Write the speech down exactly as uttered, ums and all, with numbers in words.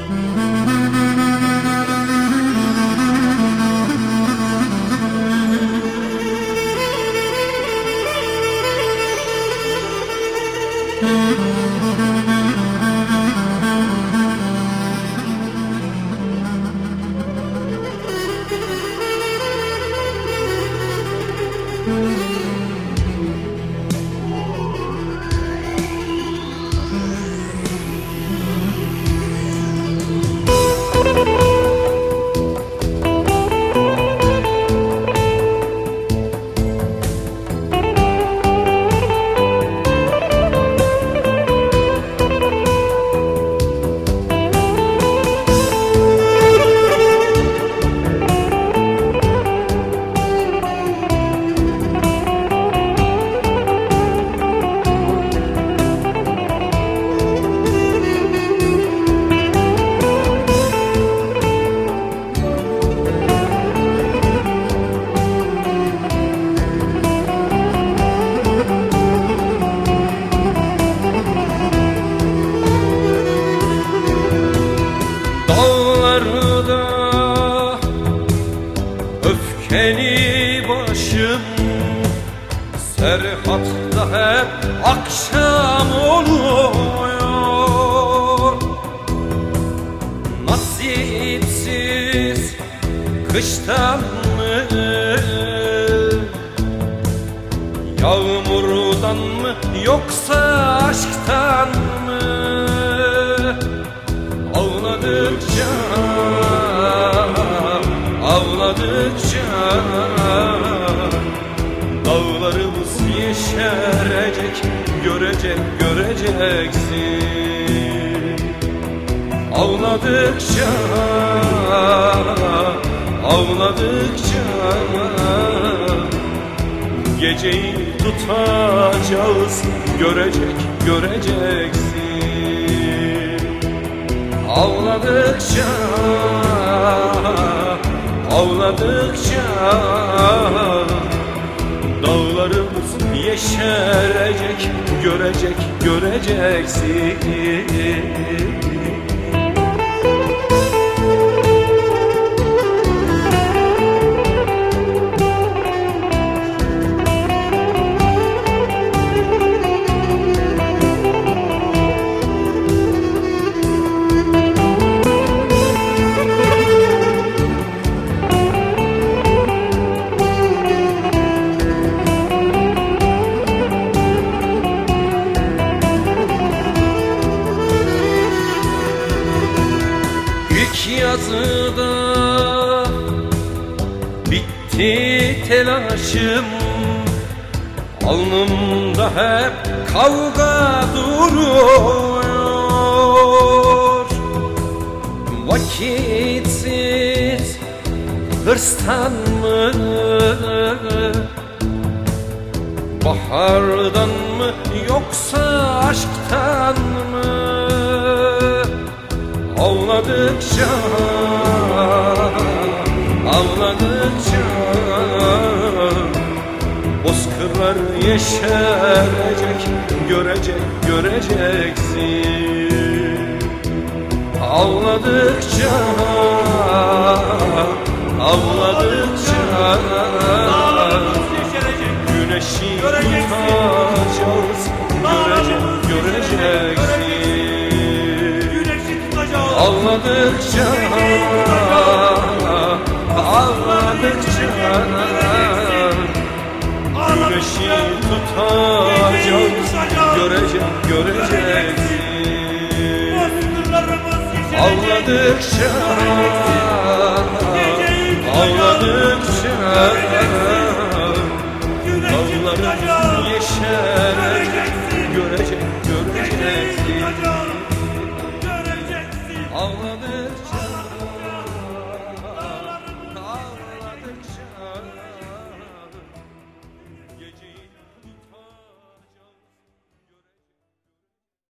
Öfkeli başım Serhatta hep akşam oluyor. Nasipsiz kıştan mı, yağmurdan mı, yoksa aşktan mı? Ağladıkça, ağladıkça dağlarımız yeşerecek, görecek, göreceksin. Ağladıkça, ağladıkça geceyi tutacağız, görecek, göreceksin. Ağladıkça, ağladıkça dağlarımız yeşerecek, görecek, göreceksin. Yazıda bitti telaşım, alnımda hep kavga duruyor. Vakitsiz hırstan mı, bahardan mı, yoksa aşktan mı? Ağladıkça, ağladıkça bozkırlar yeşerecek, görecek, göreceksin. Ağladıkça, ağladıkça güneşi tutacağız, görecek, göreceksin. Ağladıkça, ağladıkça güneşi tutacağız, görecek, göreceksin. Ağladıkça